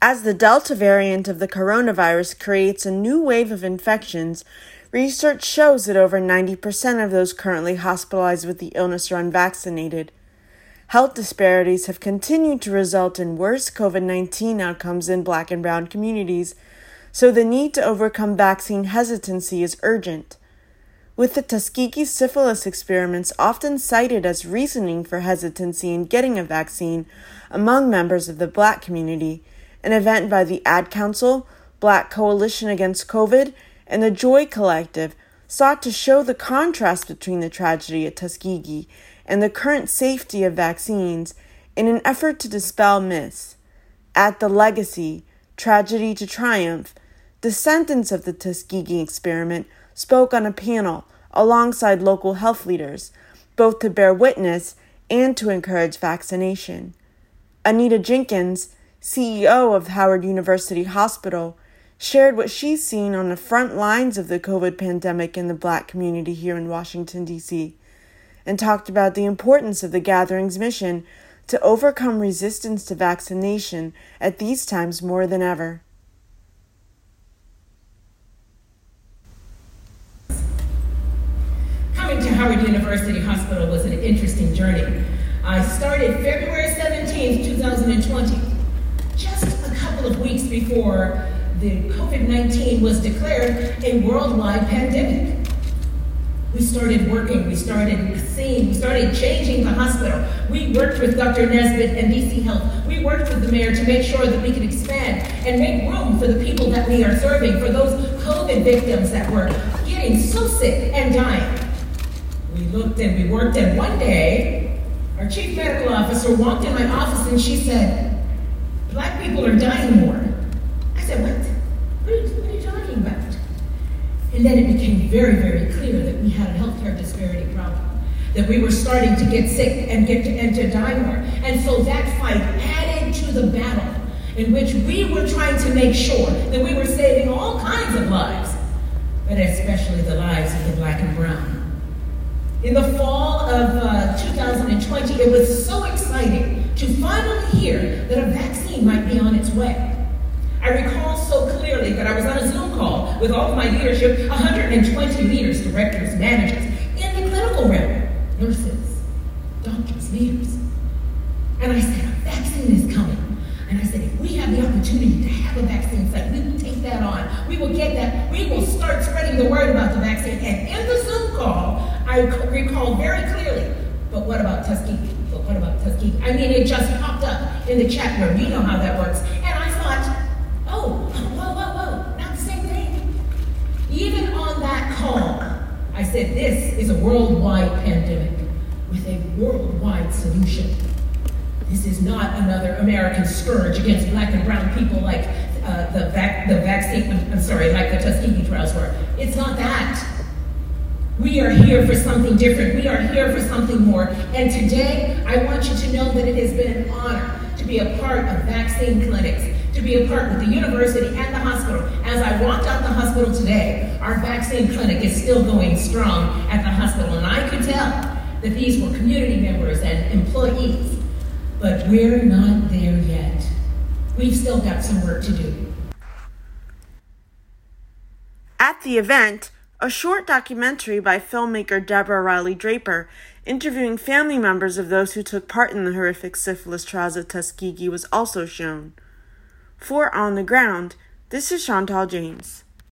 As the Delta variant of the coronavirus creates a new wave of infections, research shows that over 90% of those currently hospitalized with the illness are unvaccinated. Health disparities have continued to result in worse COVID-19 outcomes in Black and Brown communities, so the need to overcome vaccine hesitancy is urgent. With the Tuskegee syphilis experiments often cited as reasoning for hesitancy in getting a vaccine among members of the Black community, an event by the Ad Council, Black Coalition Against COVID, and the Joy Collective sought to show the contrast between the tragedy at Tuskegee and the current safety of vaccines in an effort to dispel myths. At the Legacy, Tragedy to Triumph, descendants of the Tuskegee experiment spoke on a panel alongside local health leaders, both to bear witness and to encourage vaccination. Anita Jenkins, CEO of Howard University Hospital, shared what she's seen on the front lines of the COVID pandemic in the Black community here in Washington, D.C., and talked about the importance of the gathering's mission to overcome resistance to vaccination at these times more than ever. Coming to Howard University Hospital was an interesting journey. I started February 17th, 2020, just a couple of weeks before the COVID-19 was declared a worldwide pandemic. We started working, we started seeing, we started changing the hospital. We worked with Dr. Nesbitt and DC Health. We worked with the mayor to make sure that we could expand and make room for the people that we are serving, for those COVID victims that were getting so sick and dying. We looked and we worked, and one day, our chief medical officer walked in my office and she said, "Black people are dying more." I said, "What? What are you talking about?" And then it became very, very clear that we had a healthcare disparity problem, that we were starting to get sick and to die more. And so that fight added to the battle in which we were trying to make sure that we were saving all kinds of lives, but especially the lives of the Black and Brown. In the fall of 2020, it was so exciting to finally hear that a vaccine might be on its way. I recall so clearly that I was on a Zoom call with all of my leadership, 120 leaders, directors, managers, in the clinical realm, nurses, doctors, leaders. And I said, a vaccine is coming. And I said, if we have the opportunity to have a vaccine site, we will take that on. We will get that. We will start spreading the word about the vaccine. And in the Zoom call, I recall very clearly, but what about Tuskegee? But what about Tuskegee? I mean, it just popped up in the chat room. You know how that works. And I thought, whoa, not the same thing. Even on that call, I said, this is a worldwide pandemic with a worldwide solution. This is not another American scourge against Black and Brown people like like the Tuskegee trials were. It's not that. We are here for something different. We are here for something more. And today, I want you to know that it has been an honor to be a part of vaccine clinics, to be a part with the university and the hospital. As I walked out the hospital today, our vaccine clinic is still going strong at the hospital. And I could tell that these were community members and employees. But we're not there yet. We've still got some work to do. At the event, a short documentary by filmmaker Deborah Riley Draper interviewing family members of those who took part in the horrific syphilis trials at Tuskegee was also shown. For On the Ground, this is Chantal James.